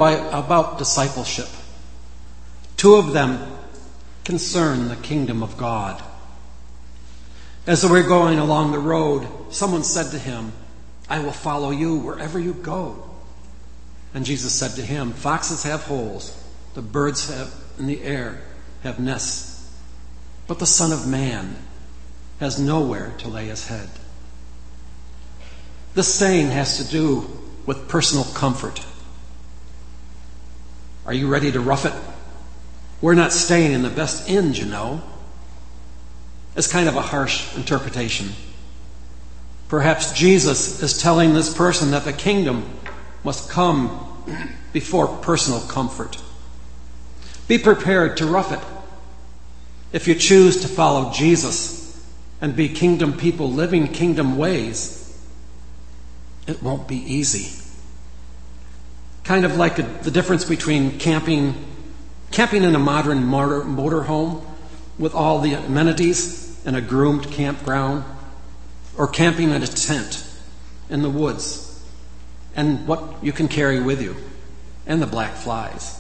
about discipleship. Two of them concern the kingdom of God. As they were going along the road, someone said to him, "I will follow you wherever you go." And Jesus said to him, "Foxes have holes, the birds in the air have nests, but the Son of Man has nowhere to lay his head." This saying has to do with personal comfort. Are you ready to rough it? We're not staying in the best inns, you know. It's kind of a harsh interpretation. Perhaps Jesus is telling this person that the kingdom must come before personal comfort. Be prepared to rough it. If you choose to follow Jesus and be kingdom people living kingdom ways, it won't be easy. Kind of like the difference between camping in a modern motorhome with all the amenities and a groomed campground, or camping in a tent in the woods and what you can carry with you, and the black flies.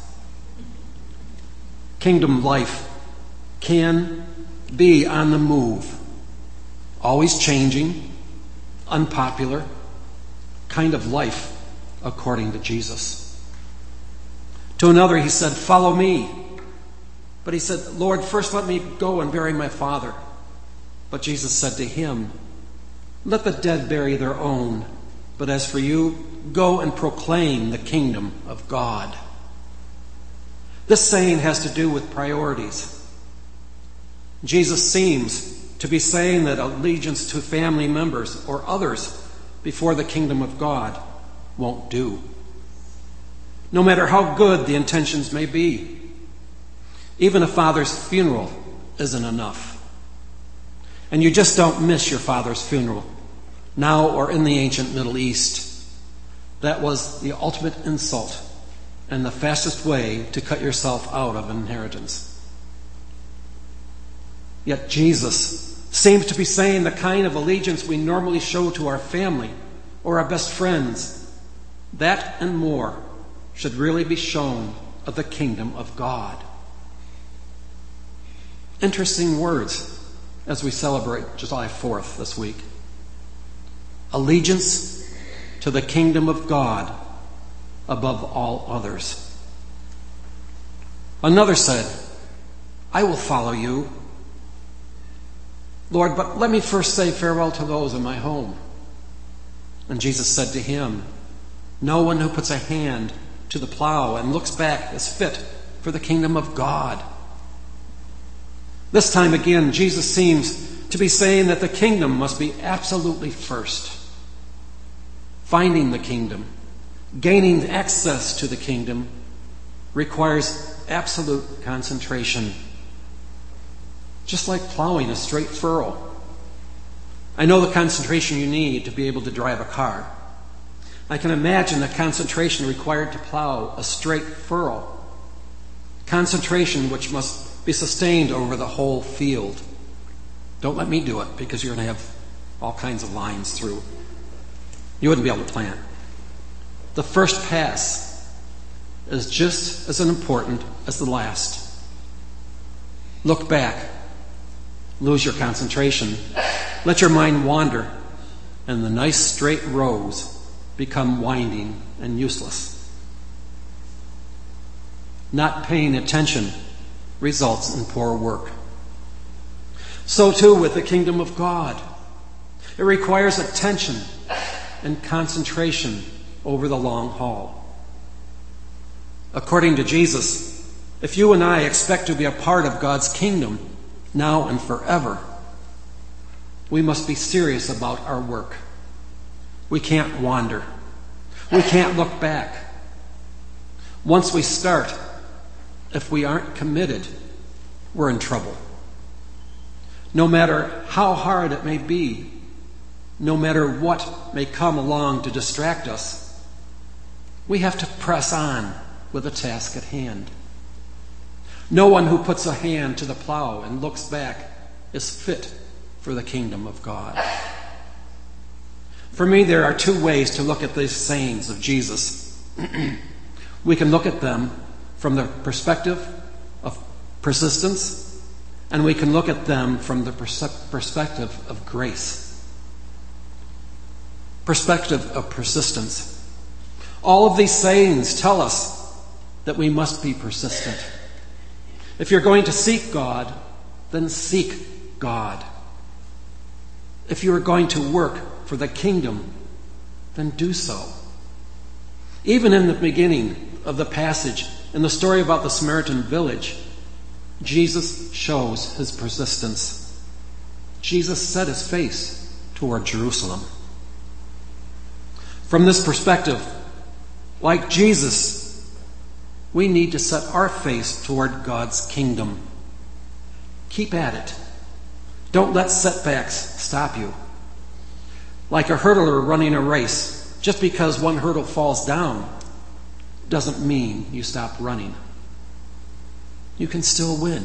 Kingdom life can be on the move, always changing, unpopular, kind of life according to Jesus. To another he said, "Follow me." But he said, "Lord, first let me go and bury my father." But Jesus said to him, "Let the dead bury their own, but as for you, go and proclaim the kingdom of God." This saying has to do with priorities. Jesus seems to be saying that allegiance to family members or others before the kingdom of God won't do. No matter how good the intentions may be, even a father's funeral isn't enough. And you just don't miss your father's funeral, now or in the ancient Middle East. That was the ultimate insult and the fastest way to cut yourself out of inheritance. Yet Jesus seems to be saying the kind of allegiance we normally show to our family or our best friends, that and more should really be shown of the kingdom of God. Interesting words as we celebrate July 4th this week. Allegiance to the kingdom of God above all others. Another said, "I will follow you, Lord, but let me first say farewell to those in my home." And Jesus said to him, "No one who puts a hand to the plow and looks back is fit for the kingdom of God." This time again, Jesus seems to be saying that the kingdom must be absolutely first. Finding the kingdom, gaining access to the kingdom, requires absolute concentration. Just like plowing a straight furrow. I know the concentration you need to be able to drive a car. I can imagine the concentration required to plow a straight furrow. Concentration which must be sustained over the whole field. Don't let me do it, because you're going to have all kinds of lines through. You wouldn't be able to plant. The first pass is just as important as the last. Look back. Lose your concentration. Let your mind wander, and the nice straight rows become winding and useless. Not paying attention results in poor work. So too with the kingdom of God. It requires attention and concentration over the long haul. According to Jesus, if you and I expect to be a part of God's kingdom now and forever, we must be serious about our work. We can't wander. We can't look back. Once we start, if we aren't committed, we're in trouble. No matter how hard it may be, no matter what may come along to distract us, we have to press on with the task at hand. No one who puts a hand to the plow and looks back is fit for the kingdom of God. For me, there are two ways to look at these sayings of Jesus. We can look at them from the perspective of persistence, and we can look at them from the perspective of grace. Perspective of persistence. All of these sayings tell us that we must be persistent. If you're going to seek God, then seek God. If you are going to work for the kingdom, then do so. Even in the beginning of the passage, in the story about the Samaritan village, Jesus shows his persistence. Jesus set his face toward Jerusalem. From this perspective, like Jesus, we need to set our face toward God's kingdom. Keep at it. Don't let setbacks stop you. Like a hurdler running a race, just because one hurdle falls down doesn't mean you stop running. You can still win.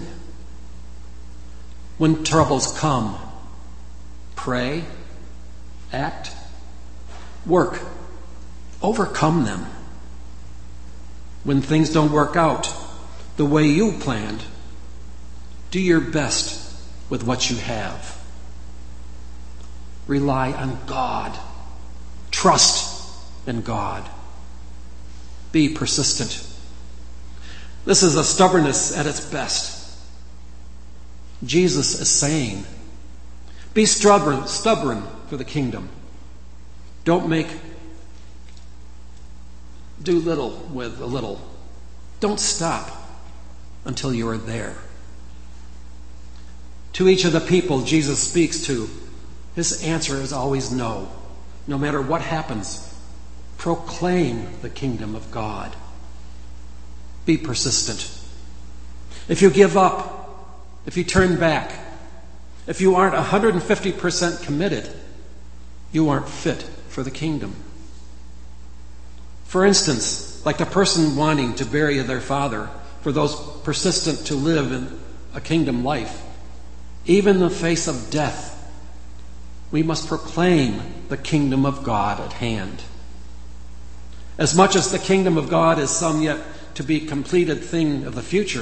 When troubles come, pray, act, work, overcome them. When things don't work out the way you planned, do your best with what you have. Rely on God. Trust in God. Be persistent. This is a stubbornness at its best. Jesus is saying, be stubborn for the kingdom. Don't do little with a little. Don't stop until you are there. To each of the people Jesus speaks to, his answer is always no. No matter what happens, proclaim the kingdom of God. Be persistent. If you give up, if you turn back, if you aren't 150% committed, you aren't fit for the kingdom. For instance, like the person wanting to bury their father, for those persistent to live in a kingdom life, even in the face of death, we must proclaim the kingdom of God at hand. As much as the kingdom of God is some yet to be completed thing of the future,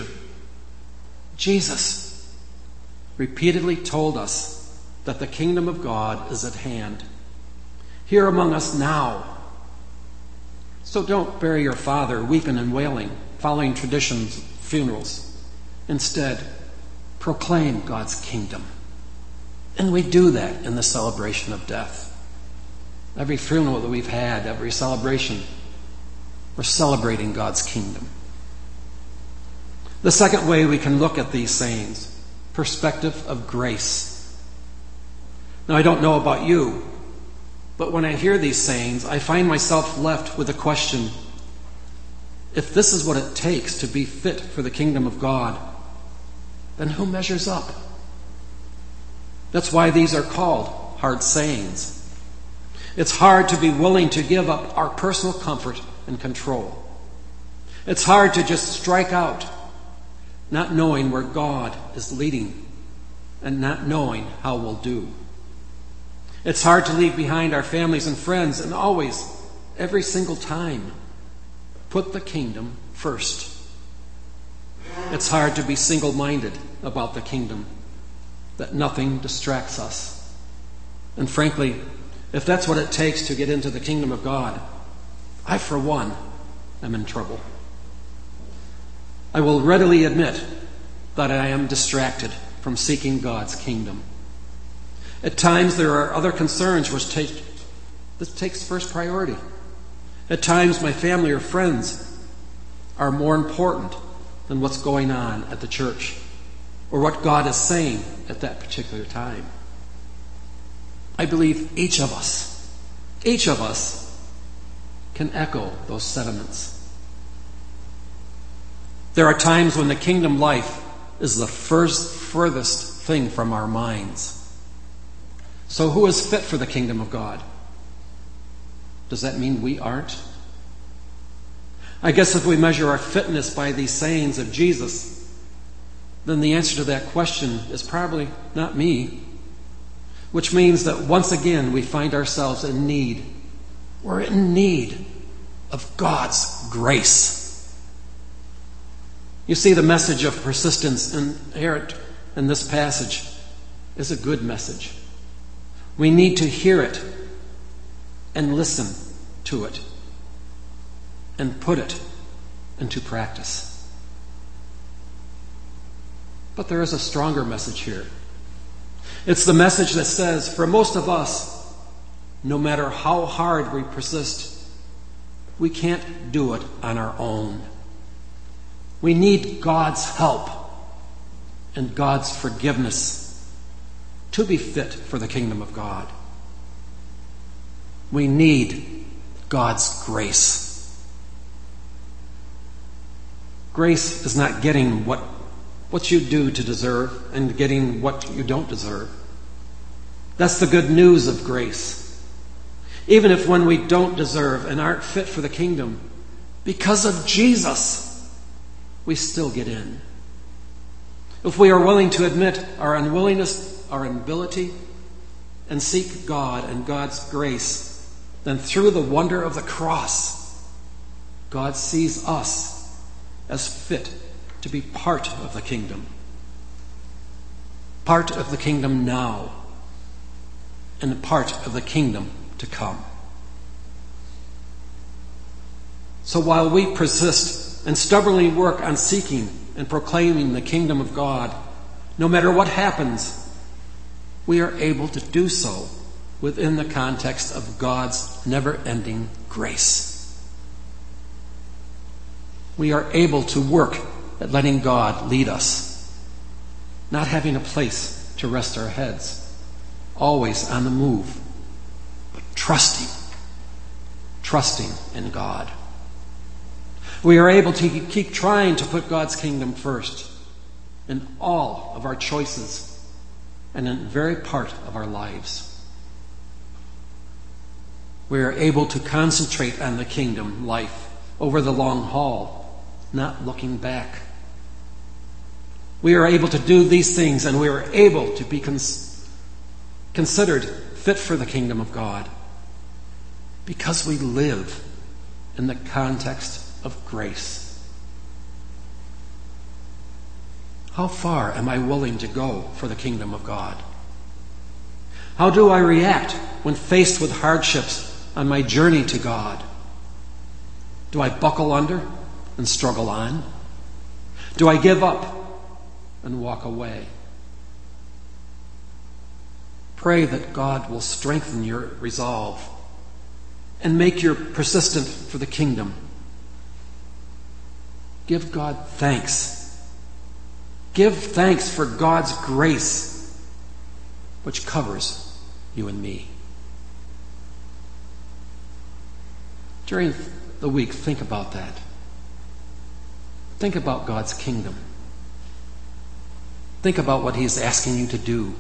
Jesus repeatedly told us that the kingdom of God is at hand, here among us now. So don't bury your father weeping and wailing, following traditions, funerals. Instead, proclaim God's kingdom. And we do that in the celebration of death. Every funeral that we've had, every celebration, we're celebrating God's kingdom. The second way we can look at these sayings, perspective of grace. Now, I don't know about you, but when I hear these sayings, I find myself left with a question. If this is what it takes to be fit for the kingdom of God, then who measures up? That's why these are called hard sayings. It's hard to be willing to give up our personal comfort and control. It's hard to just strike out, not knowing where God is leading and not knowing how we'll do. It's hard to leave behind our families and friends and always, every single time, put the kingdom first. It's hard to be single-minded about the kingdom, that nothing distracts us. And frankly, if that's what it takes to get into the kingdom of God, I, for one, am in trouble. I will readily admit that I am distracted from seeking God's kingdom. At times there are other concerns this takes first priority. At times my family or friends are more important than what's going on at the church or what God is saying at that particular time. I believe each of us can echo those sentiments. There are times when the kingdom life is the furthest thing from our minds. So who is fit for the kingdom of God? Does that mean we aren't? I guess if we measure our fitness by these sayings of Jesus, then the answer to that question is probably not me. Which means that once again we find ourselves in need. We're in need of God's grace. You see, the message of persistence inherent in this passage is a good message. We need to hear it and listen to it and put it into practice. But there is a stronger message here. It's the message that says, for most of us, no matter how hard we persist, we can't do it on our own. We need God's help and God's forgiveness to be fit for the kingdom of God. We need God's grace. Grace is not getting what you do to deserve and getting what you don't deserve. That's the good news of grace. Even if when we don't deserve and aren't fit for the kingdom, because of Jesus, we still get in. If we are willing to admit our unwillingness, our inability, and seek God and God's grace, then through the wonder of the cross, God sees us as fit to be part of the kingdom. Part of the kingdom now, and a part of the kingdom to come. So while we persist and stubbornly work on seeking and proclaiming the kingdom of God, no matter what happens, we are able to do so within the context of God's never-ending grace. We are able to work at letting God lead us, not having a place to rest our heads, always on the move, but trusting in God. We are able to keep trying to put God's kingdom first in all of our choices and in every part of our lives. We are able to concentrate on the kingdom life over the long haul, not looking back. We are able to do these things, and we are able to be considered fit for the kingdom of God because we live in the context of grace. How far am I willing to go for the kingdom of God? How do I react when faced with hardships on my journey to God? Do I buckle under and struggle on? Do I give up and walk away? Pray that God will strengthen your resolve and make you persistent for the kingdom. Give God thanks. Give thanks for God's grace, which covers you and me. During the week, think about that. Think about God's kingdom. Think about what He's asking you to do.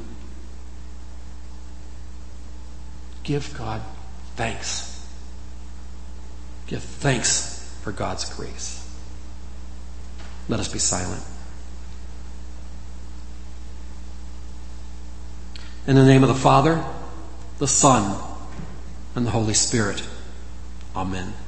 Give God thanks. Give thanks for God's grace. Let us be silent. In the name of the Father, the Son, and the Holy Spirit. Amen.